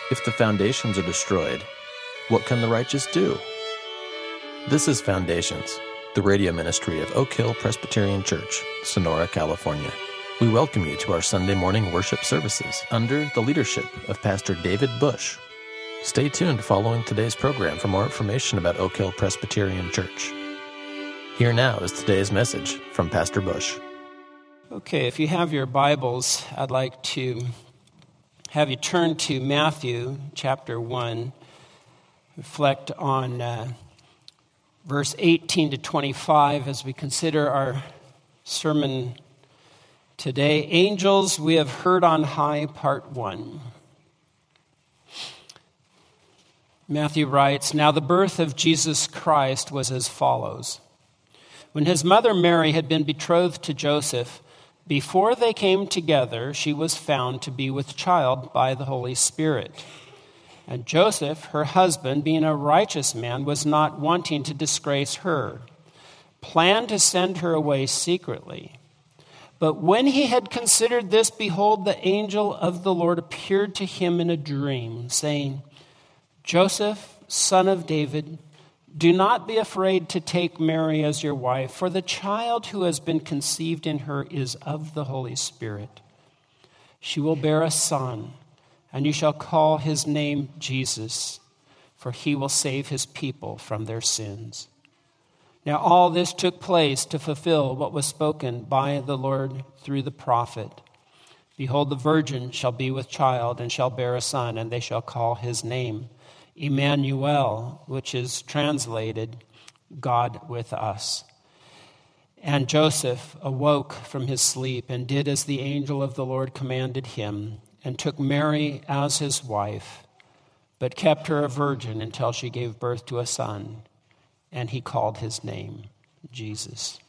If the foundations are destroyed, what can the righteous do? This is Foundations, the radio ministry of Oak Hill Presbyterian Church, Sonora, California. We welcome you to our Sunday morning worship services under the leadership of Pastor David Bush. Stay tuned following today's program for more information about Oak Hill Presbyterian Church. Here now is today's message from Pastor Bush. Okay, if you have your Bibles, I'd like to have you turn to Matthew chapter 1, reflect on verse 18 to 25 as we consider our sermon today. Angels we have heard on high, part 1. Matthew writes, "Now the birth of Jesus Christ was as follows. When his mother Mary had been betrothed to Joseph, before they came together, she was found to be with child by the Holy Spirit. And Joseph, her husband, being a righteous man, was not wanting to disgrace her, planned to send her away secretly. But when he had considered this, behold, the angel of the Lord appeared to him in a dream, saying, 'Joseph, son of David, do not be afraid to take Mary as your wife, for the child who has been conceived in her is of the Holy Spirit. She will bear a son, and you shall call his name Jesus, for he will save his people from their sins.' Now all this took place to fulfill what was spoken by the Lord through the prophet. Behold, the virgin shall be with child and shall bear a son, and they shall call his name Emmanuel, which is translated God with us. And Joseph awoke from his sleep and did as the angel of the Lord commanded him, and took Mary as his wife, but kept her a virgin until she gave birth to a son, and he called his name Jesus."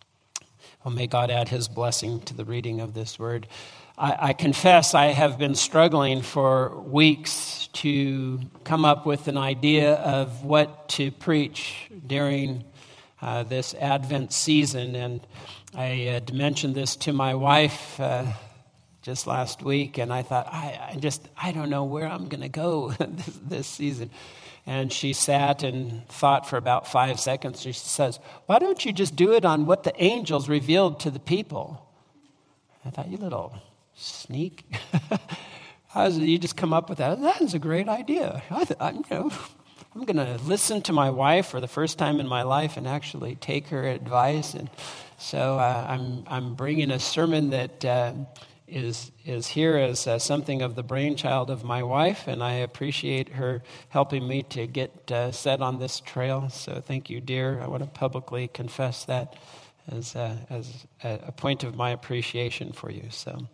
Well, may God add his blessing to the reading of this word. I confess I have been struggling for weeks to come up with an idea of what to preach during this Advent season. And I had mentioned this to my wife just last week, and I thought, I don't know where I'm going to go this season. And she sat and thought for about 5 seconds. She says, "Why don't you just do it on what the angels revealed to the people?" I thought, "You little sneak." How did you just come up with that? That is a great idea. I'm going to listen to my wife for the first time in my life and actually take her advice. And so I'm bringing a sermon that is here as something of the brainchild of my wife, and I appreciate her helping me to get set on this trail. So thank you, dear. I want to publicly confess that as a point of my appreciation for you.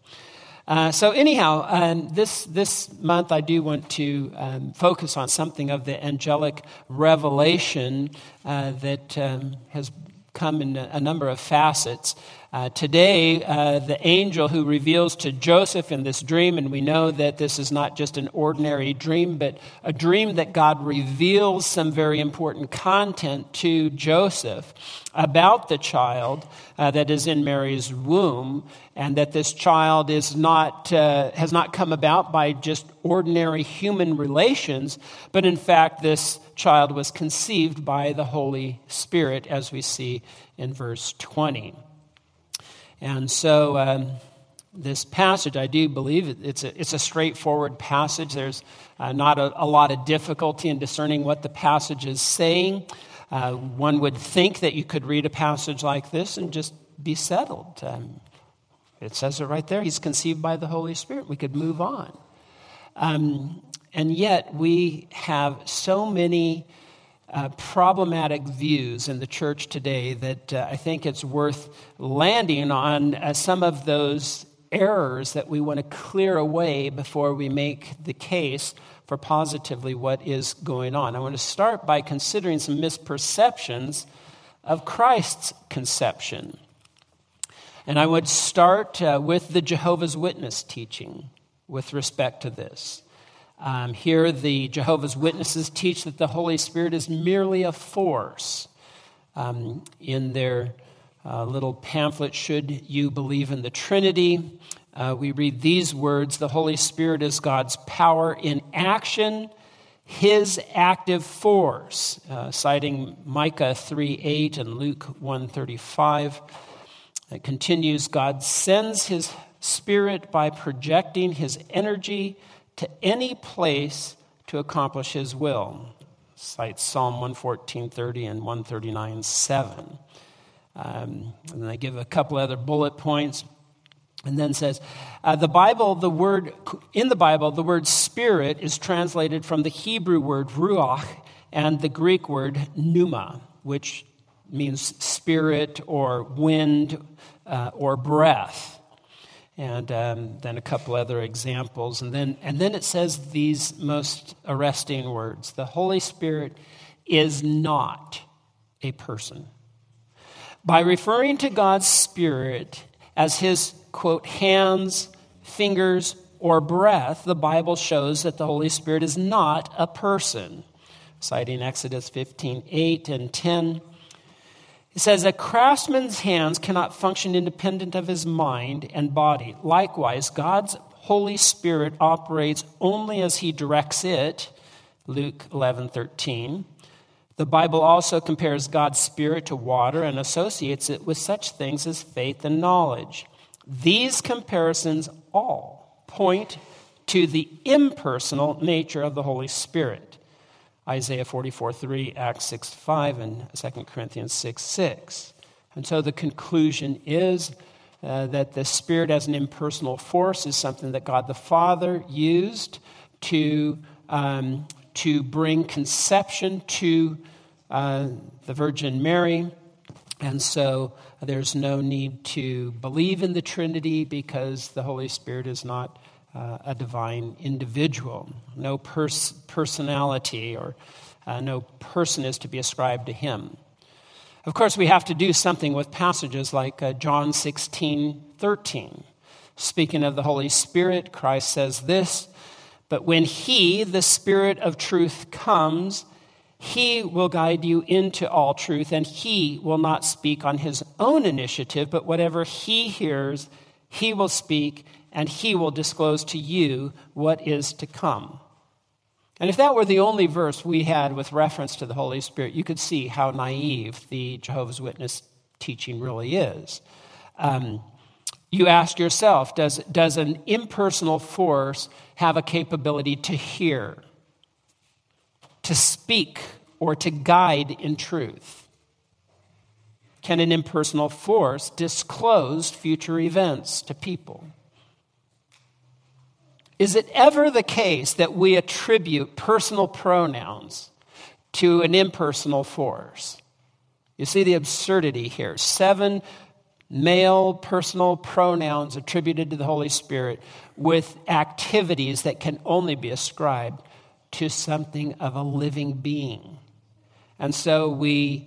So anyhow, this month I do want to focus on something of the angelic revelation that has come in a number of facets. Today, the angel who reveals to Joseph in this dream, and we know that this is not just an ordinary dream, but a dream that God reveals some very important content to Joseph about the child that is in Mary's womb, and that this child is has not come about by just ordinary human relations, but in fact this child was conceived by the Holy Spirit, as we see in verse 20. And so this passage, I do believe it's a straightforward passage. There's not a lot of difficulty in discerning what the passage is saying. One would think that you could read a passage like this and just be settled. It says it right there. He's conceived by the Holy Spirit. We could move on. And yet we have so many problematic views in the church today that I think it's worth landing on some of those errors that we want to clear away before we make the case for positively what is going on. I want to start by considering some misperceptions of Christ's conception. And I would start with the Jehovah's Witness teaching with respect to this. Here, the Jehovah's Witnesses teach that the Holy Spirit is merely a force. In their little pamphlet, Should You Believe in the Trinity?, we read these words: the Holy Spirit is God's power in action, his active force, citing Micah 3:8 and Luke 1:35. It continues, God sends his Spirit by projecting his energy to any place to accomplish his will. Cites Psalm 114:30 and 139:7. And then I give a couple other bullet points, and then says, in the Bible, the word spirit is translated from the Hebrew word ruach and the Greek word pneuma, which means spirit or wind or breath. And then a couple other examples. And then it says these most arresting words: the Holy Spirit is not a person. By referring to God's Spirit as his, quote, hands, fingers, or breath, the Bible shows that the Holy Spirit is not a person. Citing Exodus 15:8 and 10. It says, a craftsman's hands cannot function independent of his mind and body. Likewise, God's Holy Spirit operates only as he directs it. Luke 11:13. The Bible also compares God's Spirit to water and associates it with such things as faith and knowledge. These comparisons all point to the impersonal nature of the Holy Spirit. Isaiah 44:3, Acts 6:5, and 2 Corinthians 6:6. And so the conclusion is that the Spirit as an impersonal force is something that God the Father used to bring conception to the Virgin Mary. And so there's no need to believe in the Trinity because the Holy Spirit is not a divine individual. No personality or no person is to be ascribed to him. Of course, we have to do something with passages like John 16:13. Speaking of the Holy Spirit, Christ says this, but when he, the Spirit of truth, comes, he will guide you into all truth, and he will not speak on his own initiative, but whatever he hears, he will speak, and he will disclose to you what is to come. And if that were the only verse we had with reference to the Holy Spirit, you could see how naive the Jehovah's Witness teaching really is. You ask yourself, does an impersonal force have a capability to hear, to speak, or to guide in truth? Can an impersonal force disclose future events to people? Is it ever the case that we attribute personal pronouns to an impersonal force? You see the absurdity here. 7 male personal pronouns attributed to the Holy Spirit with activities that can only be ascribed to something of a living being. And so we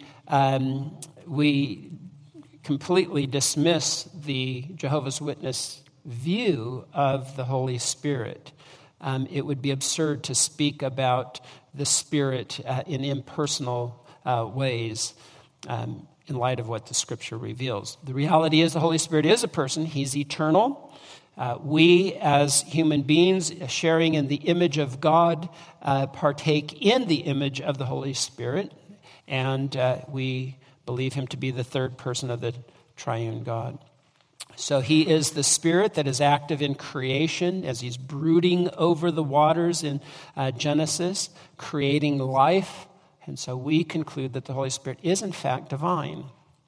completely dismiss the Jehovah's Witness view of the Holy Spirit. It would be absurd to speak about the Spirit in impersonal ways in light of what the Scripture reveals. The reality is the Holy Spirit is a person. He's eternal. We, as human beings, sharing in the image of God, partake in the image of the Holy Spirit, and we believe him to be the third person of the triune God. So he is the Spirit that is active in creation as he's brooding over the waters in Genesis, creating life. And so we conclude that the Holy Spirit is in fact divine.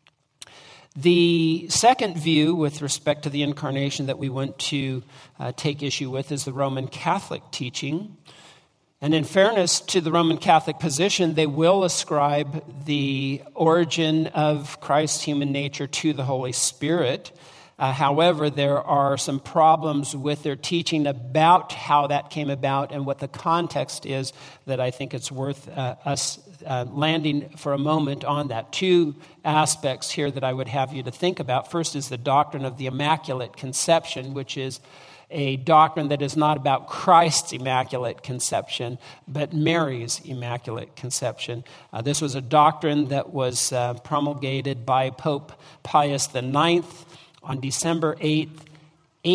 The second view with respect to the incarnation that we want to take issue with is the Roman Catholic teaching. And in fairness to the Roman Catholic position, they will ascribe the origin of Christ's human nature to the Holy Spirit. However, there are some problems with their teaching about how that came about and what the context is that I think it's worth us landing for a moment on that. 2 aspects here that I would have you to think about. First is the doctrine of the Immaculate Conception, which is a doctrine that is not about Christ's Immaculate Conception, but Mary's Immaculate Conception. This was a doctrine that was promulgated by Pope Pius IX on December 8th,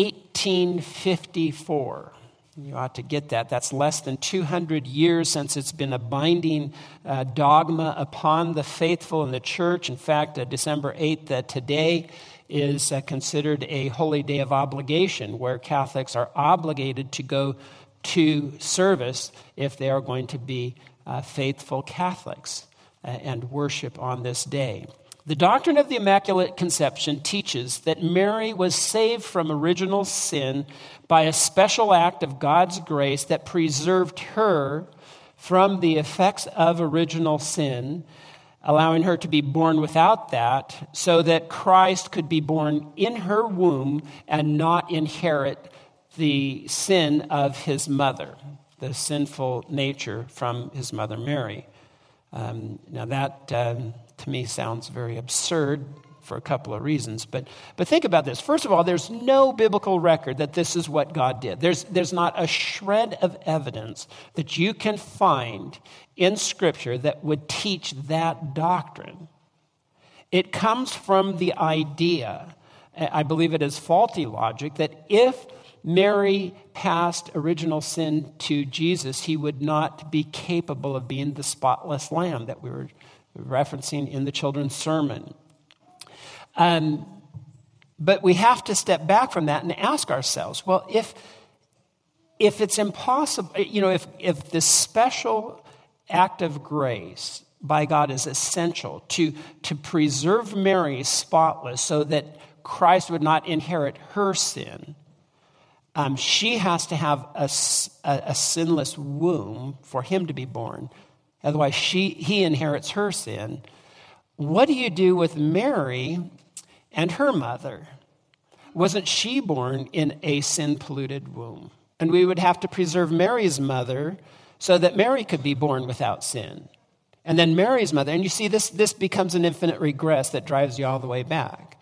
1854. You ought to get that. That's less than 200 years since it's been a binding dogma upon the faithful in the church. In fact, December 8th today is considered a holy day of obligation, where Catholics are obligated to go to service if they are going to be faithful Catholics and worship on this day. The doctrine of the Immaculate Conception teaches that Mary was saved from original sin by a special act of God's grace that preserved her from the effects of original sin, allowing her to be born without that, so that Christ could be born in her womb and not inherit the sin of his mother, the sinful nature from his mother Mary. Now that, to me, sounds very absurd for a couple of reasons. But think about this. First of all, there's no biblical record that this is what God did. There's not a shred of evidence that you can find in Scripture that would teach that doctrine. It comes from the idea, I believe it is faulty logic, that if Mary passed original sin to Jesus, he would not be capable of being the spotless lamb that we were referencing in the children's sermon. But we have to step back from that and ask ourselves, well, if it's impossible, if this special act of grace by God is essential to preserve Mary spotless so that Christ would not inherit her sin, she has to have a sinless womb for him to be born. Otherwise, he inherits her sin. What do you do with Mary and her mother? Wasn't she born in a sin-polluted womb? And we would have to preserve Mary's mother so that Mary could be born without sin. And then Mary's mother, and you see this becomes an infinite regress that drives you all the way back.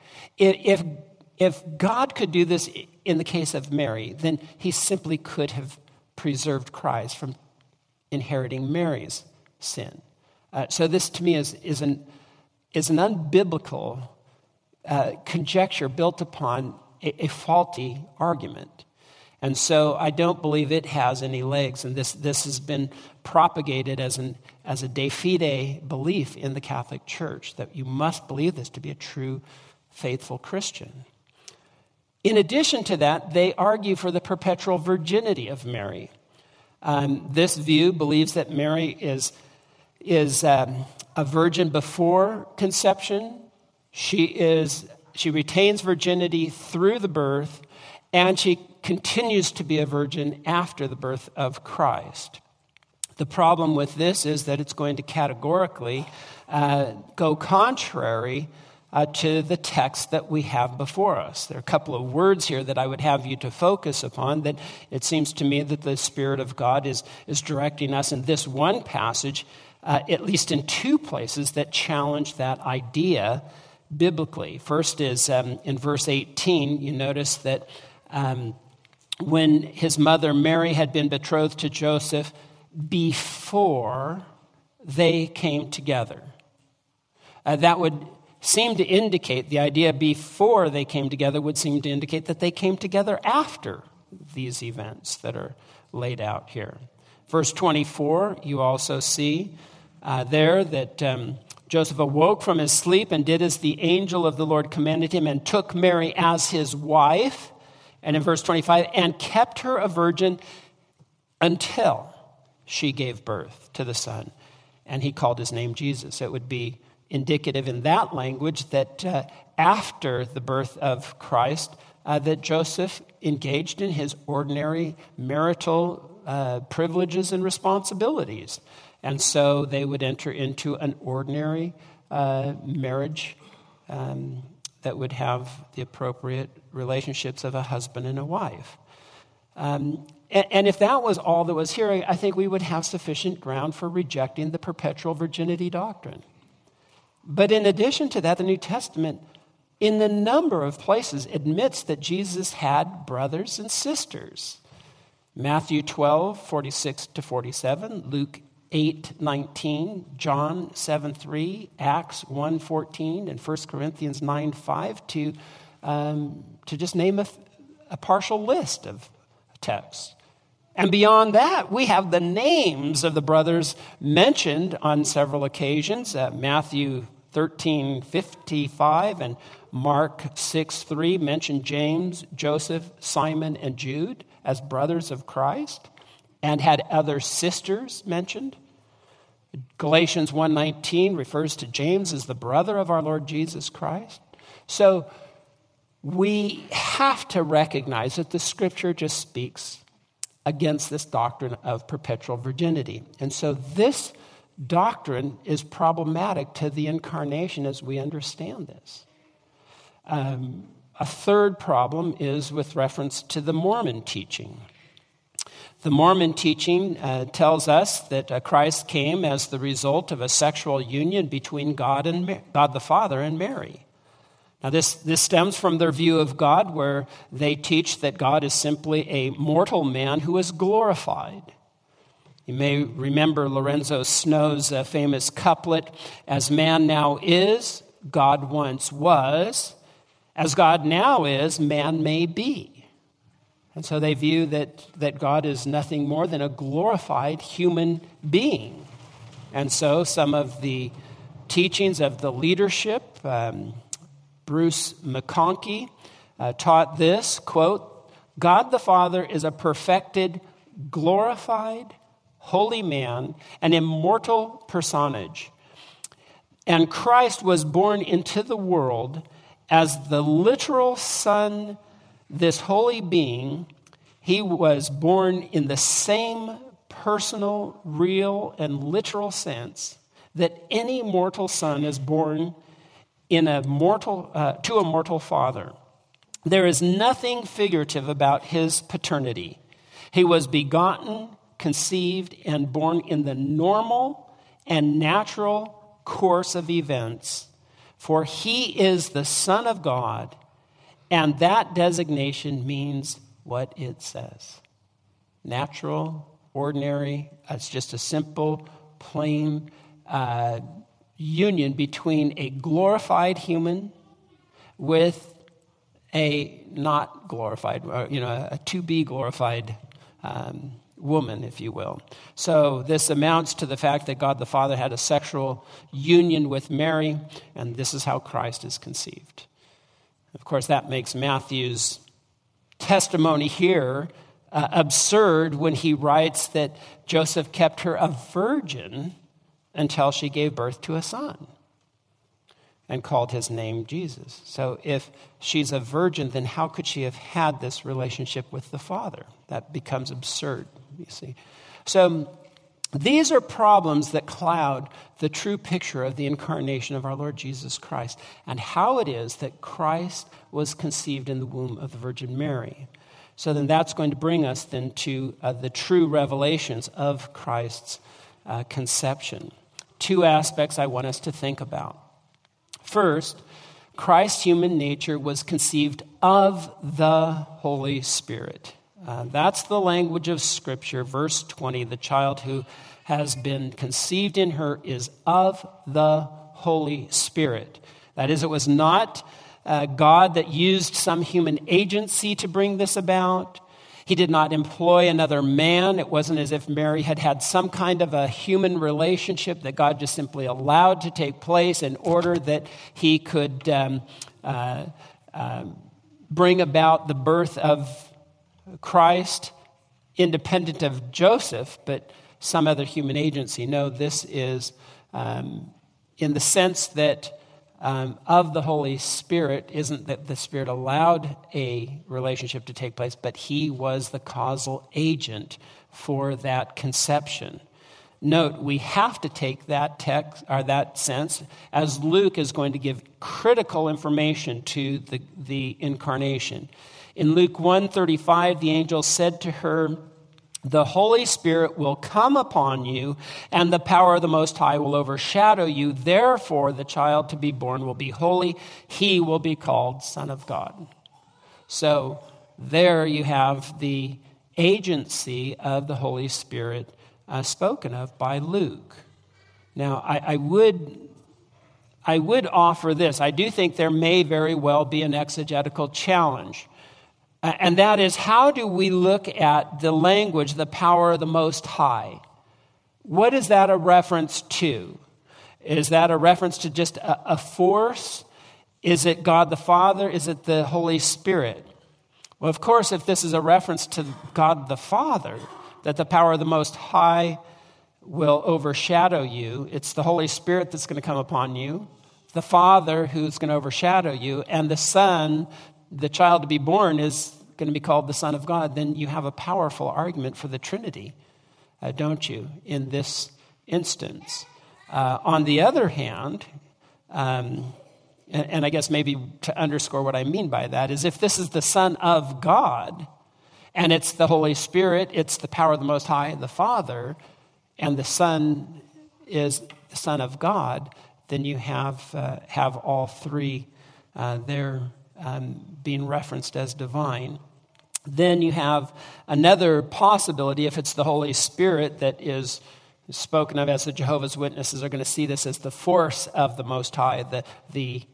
If God could do this in the case of Mary, then he simply could have preserved Christ from inheriting Mary's sin. So this, to me, is an unbiblical conjecture built upon a faulty argument. And so I don't believe it has any legs. And this has been propagated as a de fide belief in the Catholic Church, that you must believe this to be a true, faithful Christian. In addition to that, they argue for the perpetual virginity of Mary. This view believes that Mary is a virgin before conception. She retains virginity through the birth, and she continues to be a virgin after the birth of Christ. The problem with this is that it's going to categorically go contrary to the text that we have before us. There are a couple of words here that I would have you to focus upon, that it seems to me that the Spirit of God is directing us in this one passage, at least in two places that challenge that idea biblically. First is in verse 18, you notice that when his mother Mary had been betrothed to Joseph before they came together. That would seem to indicate, the idea before they came together would seem to indicate that they came together after these events that are laid out here. Verse 24, you also see there that Joseph awoke from his sleep and did as the angel of the Lord commanded him and took Mary as his wife. And in verse 25, and kept her a virgin until she gave birth to the Son. And he called his name Jesus. It would be indicative in that language that after the birth of Christ, that Joseph engaged in his ordinary marital privileges and responsibilities. And so they would enter into an ordinary marriage that would have the appropriate relationships of a husband and a wife. And if that was all that was here, I think we would have sufficient ground for rejecting the perpetual virginity doctrine. But in addition to that, the New Testament, in a number of places, admits that Jesus had brothers and sisters. Matthew 12, 46 to 47, Luke 8:19, John 7:3, Acts 1:14, and 1 Corinthians 9:5, to just name a partial list of texts. And beyond that, we have the names of the brothers mentioned on several occasions. Matthew 13:55 and Mark 6:3 mention James, Joseph, Simon, and Jude as brothers of Christ and had other sisters mentioned. Galatians 1:19 refers to James as the brother of our Lord Jesus Christ. So we have to recognize that the Scripture just speaks against this doctrine of perpetual virginity. And so this doctrine is problematic to the incarnation as we understand this. A third problem is with reference to the Mormon teaching. The Mormon teaching tells us that Christ came as the result of a sexual union between God the Father and Mary. Now, this stems from their view of God, where they teach that God is simply a mortal man who is glorified. You may remember Lorenzo Snow's famous couplet, "As man now is, God once was. As God now is, man may be." And so they view that God is nothing more than a glorified human being. And so some of the teachings of the leadership, Bruce McConkie taught this, quote, "God the Father is a perfected, glorified, holy man, an immortal personage. And Christ was born into the world as the literal Son, this holy being. He was born in the same personal, real, and literal sense that any mortal son is born to a mortal father. There is nothing figurative about his paternity. He was begotten, conceived, and born in the normal and natural course of events, for he is the Son of God, and that designation means what it says. Natural, ordinary, it's just a simple, plain union between a glorified human with a not glorified, a to-be glorified woman, if you will. So this amounts to the fact that God the Father had a sexual union with Mary, and this is how Christ is conceived. Of course, that makes Matthew's testimony here absurd when he writes that Joseph kept her a virgin until she gave birth to a son and called his name Jesus. So if she's a virgin, then how could she have had this relationship with the Father? That becomes absurd, you see. So these are problems that cloud the true picture of the incarnation of our Lord Jesus Christ and how it is that Christ was conceived in the womb of the Virgin Mary. So then that's going to bring us then to the true revelations of Christ's conception. Two aspects I want us to think about. First, Christ's human nature was conceived of the Holy Spirit. That's the language of Scripture. Verse 20, the child who has been conceived in her is of the Holy Spirit. That is, it was not God that used some human agency to bring this about. He did not employ another man. It wasn't as if Mary had had some kind of a human relationship that God just simply allowed to take place in order that he could bring about the birth of Christ independent of Joseph, but some other human agency. No, this is in the sense that of the Holy Spirit, isn't that the Spirit allowed a relationship to take place, but he was the causal agent for that conception. Note, we have to take that text or that sense as Luke is going to give critical information to the incarnation. In Luke 1:35, the angel said to her, "The Holy Spirit will come upon you, and the power of the Most High will overshadow you. Therefore, the child to be born will be holy. He will be called Son of God." So there you have the agency of the Holy Spirit spoken of by Luke. Now, I would offer this. I do think there may very well be an exegetical challenge. And that is, how do we look at the language, the power of the Most High? What is that a reference to? Is that a reference to just a force? Is it God the Father? Is it the Holy Spirit? Well, of course, if this is a reference to God the Father, that the power of the Most High will overshadow you, it's the Holy Spirit that's going to come upon you, the Father who's going to overshadow you, and the Son, the child to be born, is going to be called the Son of God, then you have a powerful argument for the Trinity, don't you, in this instance? On the other hand, and I guess maybe to underscore what I mean by that, is if this is the Son of God, and it's the Holy Spirit, it's the power of the Most High, the Father, and the Son is the Son of God, then you have all three there being referenced as divine. Then you have another possibility, if it's the Holy Spirit that is spoken of, as the Jehovah's Witnesses are going to see this as the force of the Most High, the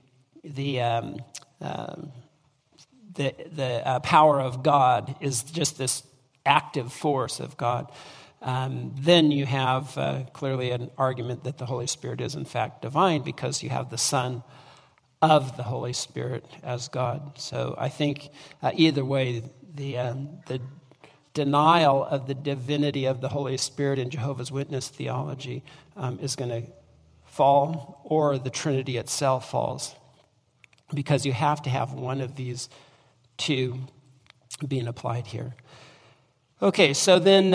power of God is just this active force of God. Then you have clearly an argument that the Holy Spirit is in fact divine, because you have the Son of the Holy Spirit as God. So I think either way, the denial of the divinity of the Holy Spirit in Jehovah's Witness theology is going to fall, or the Trinity itself falls, because you have to have one of these two being applied here. Okay, so then,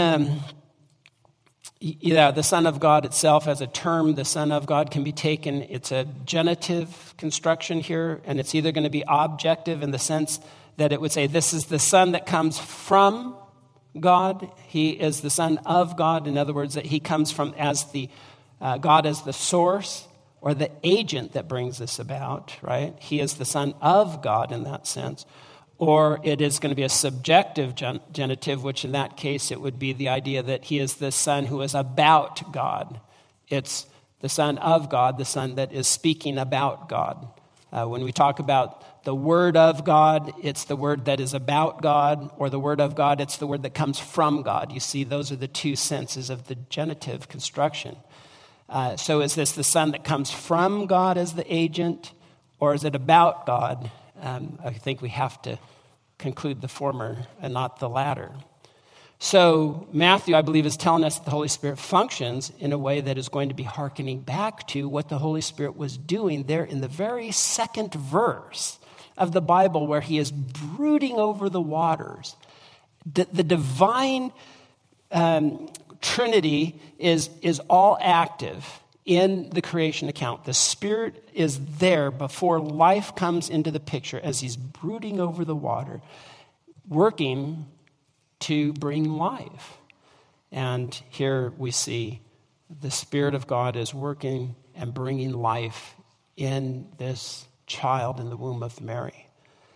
the Son of God itself as a term, the Son of God can be taken, it's a genitive construction here, and it's either going to be objective in the sense that it would say, this is the Son that comes from God. He is the Son of God. In other words, that he comes from as the God as the source or the agent that brings this about, right? He is the Son of God in that sense. Or it is going to be a subjective genitive, which in that case it would be the idea that he is the Son who is about God. It's the Son of God, the Son that is speaking about God. When we talk about the Word of God, it's the word that is about God, or the Word of God, it's the word that comes from God. You see, those are the two senses of the genitive construction. So is this the Son that comes from God as the agent, or is it about God? I think we have to conclude the former and not the latter. So Matthew, I believe, is telling us that the Holy Spirit functions in a way that is going to be hearkening back to what the Holy Spirit was doing there in the very second verse of the Bible, where he is brooding over the waters. The divine Trinity is all active in the creation account. The Spirit is there before life comes into the picture as he's brooding over the water, working to bring life. And here we see the Spirit of God is working and bringing life in this child in the womb of Mary.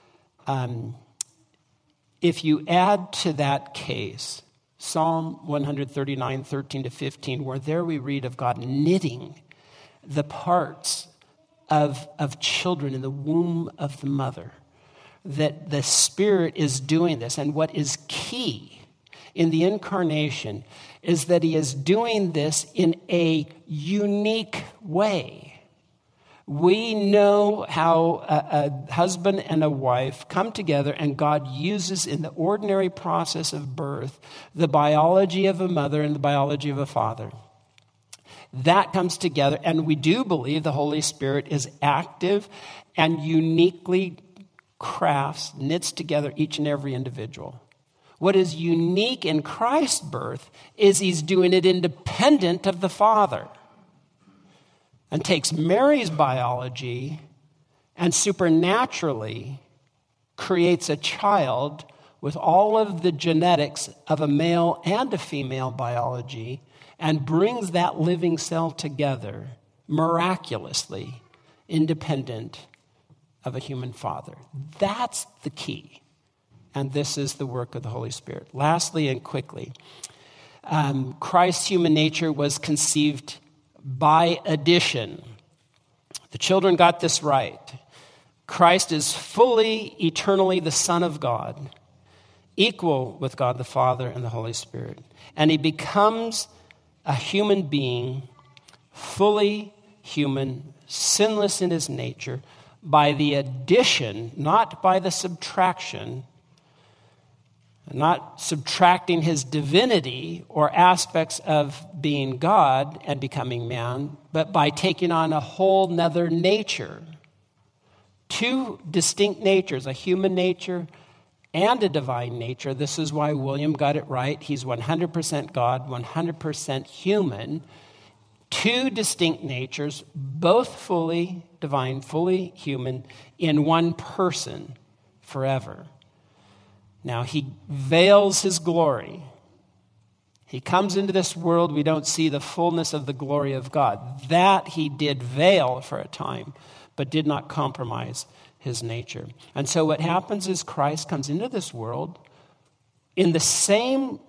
If you add to that case Psalm 139, 13 to 15, where there we read of God knitting the parts of children in the womb of the mother, that the Spirit is doing this. And what is key in the incarnation is that he is doing this in a unique way. We know how a husband and a wife come together, and God uses in the ordinary process of birth the biology of a mother and the biology of a father. That comes together, and we do believe the Holy Spirit is active and uniquely knits together each and every individual. What is unique in Christ's birth is he's doing it independent of the Father, and takes Mary's biology and supernaturally creates a child with all of the genetics of a male and a female biology, and brings that living cell together miraculously, independent of a human father. That's the key. And this is the work of the Holy Spirit. Lastly and quickly, Christ's human nature was conceived by addition. The children got this right. Christ is fully, eternally the Son of God. equal with God the Father and the Holy Spirit. And he becomes a human being, fully human, sinless in his nature, by the addition, not by the subtraction, not subtracting his divinity or aspects of being God and becoming man, but by taking on a whole nother nature. Two distinct natures, a human nature and a divine nature. This is why William got it right. He's 100% God, 100% human. Two distinct natures, both fully divine, fully human, in one person forever. Now, he veils his glory. He comes into this world, we don't see the fullness of the glory of God. That he did veil for a time, but did not compromise his nature. And so what happens is Christ comes into this world in the same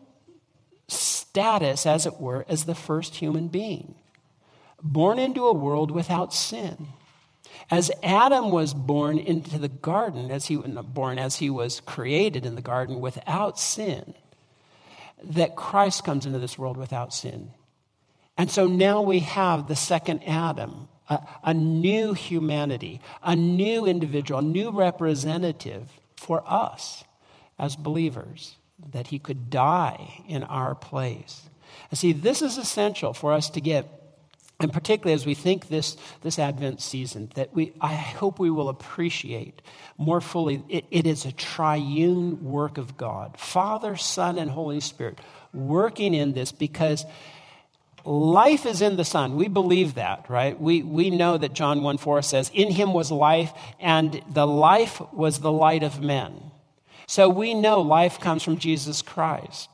status, as it were, as the first human being, born into a world without sin. As Adam was born into the garden, as he was created in the garden without sin, that Christ comes into this world without sin. And so now we have the second Adam, a new humanity, a new individual, a new representative for us as believers, that he could die in our place. And see, this is essential for us to get. And particularly as we think this Advent season, that I hope we will appreciate more fully, it is a triune work of God, Father, Son, and Holy Spirit, working in this, because life is in the Son. We believe that, right? We know that John 1:4 says, in him was life, and the life was the light of men. So we know life comes from Jesus Christ.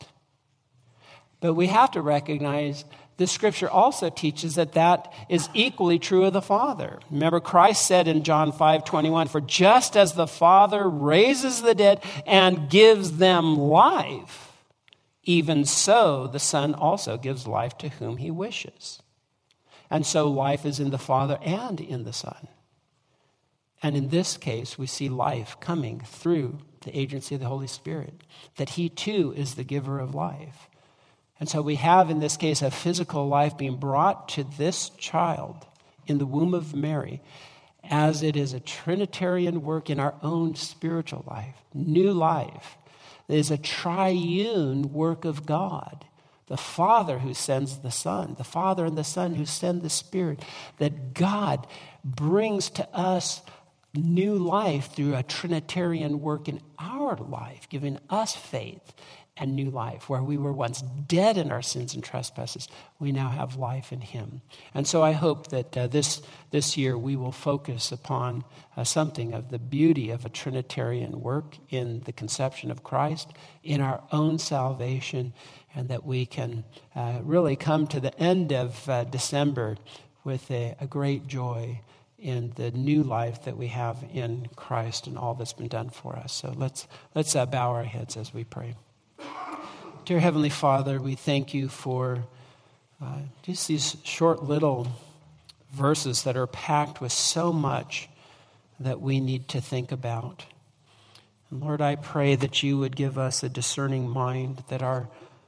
But we have to recognize the scripture also teaches that is equally true of the Father. Remember, Christ said in John 5:21, for just as the Father raises the dead and gives them life, even so the Son also gives life to whom he wishes. And so life is in the Father and in the Son. And in this case, we see life coming through the agency of the Holy Spirit, that he too is the giver of life. And so we have, in this case, a physical life being brought to this child in the womb of Mary, as it is a Trinitarian work in our own spiritual life, new life. It is a triune work of God, the Father who sends the Son, the Father and the Son who send the Spirit, that God brings to us new life through a Trinitarian work in our life, giving us faith and new life. Where we were once dead in our sins and trespasses, we now have life in him. And so I hope that this year we will focus upon something of the beauty of a Trinitarian work in the conception of Christ, in our own salvation, and that we can really come to the end of December with a great joy in the new life that we have in Christ and all that's been done for us. So let's bow our heads as we pray. Dear Heavenly Father, we thank you for just these short little verses that are packed with so much that we need to think about. And Lord, I pray that you would give us a discerning mind, that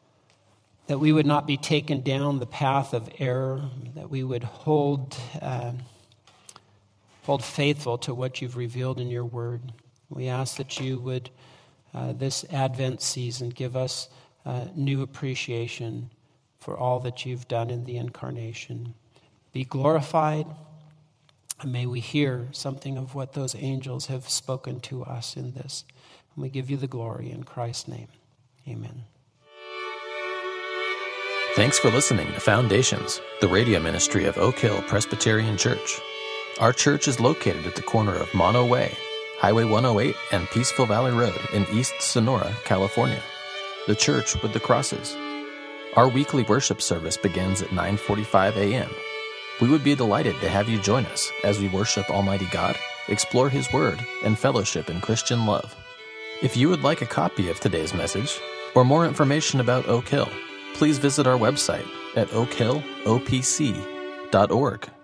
we would not be taken down the path of error, that we would hold faithful to what you've revealed in your word. We ask that you would, this Advent season, give us new appreciation for all that you've done in the incarnation. Be glorified, and may we hear something of what those angels have spoken to us in this. And we give you the glory in Christ's name. Amen. Thanks for listening to Foundations, the radio ministry of Oak Hill Presbyterian Church. Our church is located at the corner of Mono Way, Highway 108, and Peaceful Valley Road in East Sonora, California. The church with the crosses. Our weekly worship service begins at 9:45 a.m. We would be delighted to have you join us as we worship Almighty God, explore His Word, and fellowship in Christian love. If you would like a copy of today's message or more information about Oak Hill, please visit our website at oakhillopc.org.